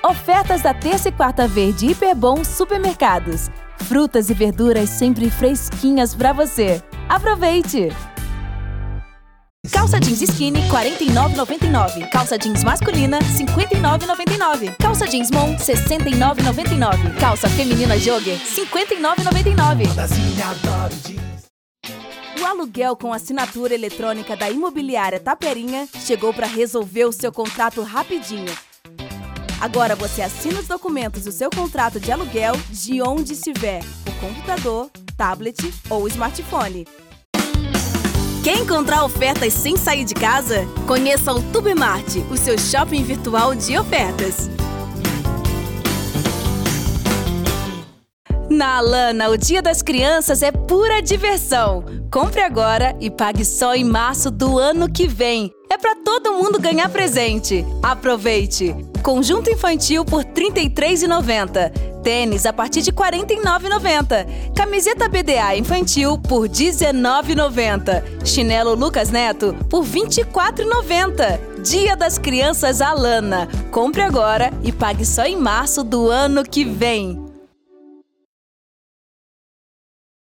Ofertas da terça e quarta verde Hiperbom Supermercados. Frutas e verduras sempre fresquinhas pra você. Aproveite! Calça jeans skinny, R$ 49,99. Calça jeans masculina, R$ 59,99. Calça jeans Mon, R$ 69,99. Calça feminina Jogger, R$ 59,99. O aluguel com assinatura eletrônica da Imobiliária Taperinha chegou para resolver o seu contrato rapidinho. Agora você assina os documentos do seu contrato de aluguel de onde estiver, por computador, tablet ou smartphone. Quer encontrar ofertas sem sair de casa? Conheça o Tubemart, o seu shopping virtual de ofertas. Na Alana, o Dia das Crianças é pura diversão. Compre agora e pague só em março do ano que vem. É para todo mundo ganhar presente. Aproveite! Conjunto infantil por R$ 33,90. Tênis a partir de R$ 49,90. Camiseta BDA infantil por R$ 19,90. Chinelo Lucas Neto por R$ 24,90. Dia das Crianças Alana. Compre agora e pague só em março do ano que vem.